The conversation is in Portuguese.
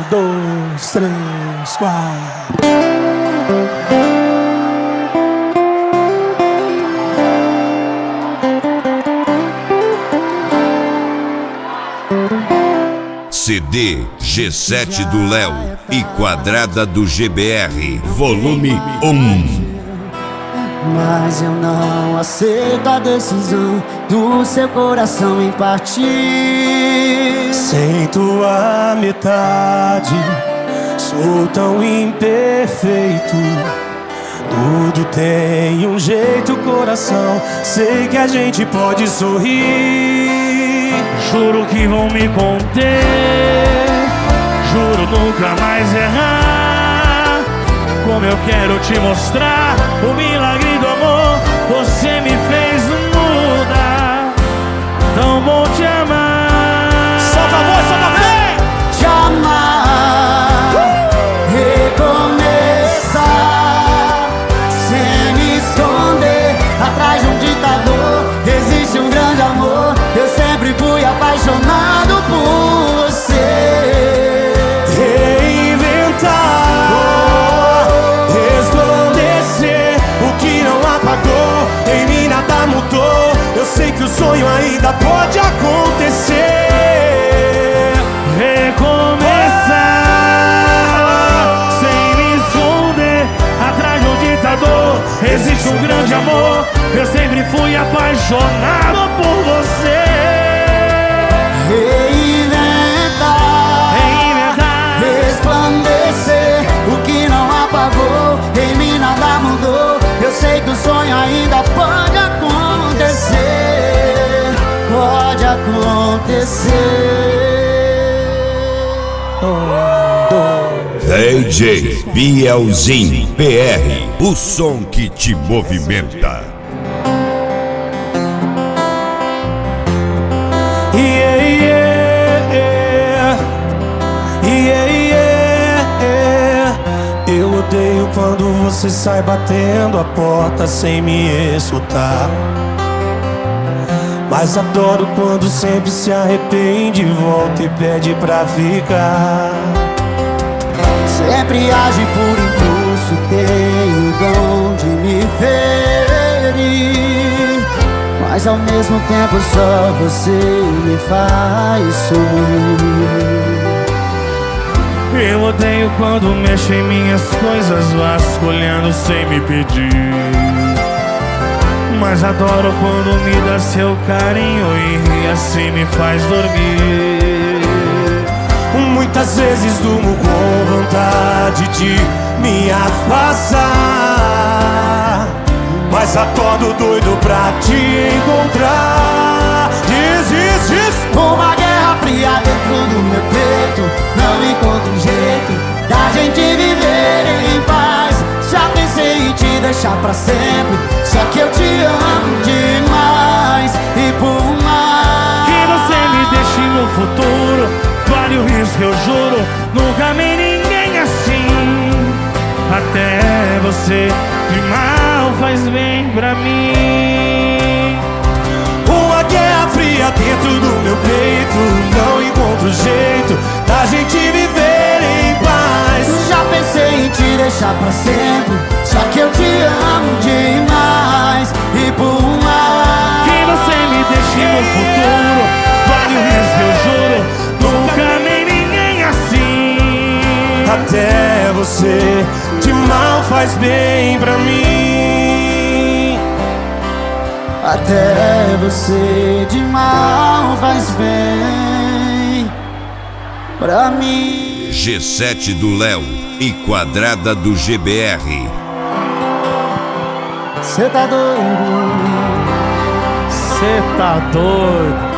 2, 3, 4. CD G7 do Léo e Quadrada do GBR, volume 1. Mas eu não aceito a decisão do seu coração em partir. Sem tua metade, sou tão imperfeito. Tudo tem um jeito, coração. Sei que a gente pode sorrir. Juro que vou me conter, juro nunca mais errar. Como eu quero te mostrar o milagre do amor, você me fez mudar. Tão bom te amar. Solta a voz, solta a voz! Te amar, recomeçar, sem me esconder atrás de um ditador. Existe um grande amor, eu sempre fui apaixonado por você. Reinventar, resplandecer, o que não apagou, em mim nada mudou. Eu sei que o sonho ainda pode acontecer. Recomeçar, sem me esconder atrás do ditador. Existe um grande amor, eu sempre fui apaixonado por você. Reinventar, resplandecer, o que não apagou, em mim nada mudou. Eu sei que o sonho ainda pode acontecer, pode acontecer. DJ Bielzinho PR, o som que te movimenta. Eu odeio quando você sai batendo a porta sem me escutar. Mas adoro quando sempre se arrepende, volta e pede pra ficar. Sempre age por impulso, tem o dom de me ferir. Mas ao mesmo tempo só você me faz sorrir. Eu odeio quando mexo em minhas coisas, vasculhando sem me pedir. Mas adoro quando me dá seu carinho e assim me faz dormir. Muitas vezes durmo com vontade de me afastar, mas acordo doido pra te encontrar. Diz. Uma guerra fria dentro do meu peito, não encontro um jeito da gente viver em paz. Já pensei em te deixar pra sempre, só que eu te amo demais. E por mais que você me deixe no futuro, vale o risco, eu juro. Nunca amei ninguém assim. Até você de mal faz bem pra mim. Uma guerra fria dentro do meu peito, não encontro jeito da gente viver em paz. já pensei em te deixar pra sempre, só que eu te amo demais. E por mais que você me deixe no futuro, vale o risco, eu juro. Nunca amei ninguém assim. Até você de mal faz bem pra mim. até você de mal faz bem pra mim. G7 do Léo e Quadrada do GBR. Cê tá doido? Cê tá doido?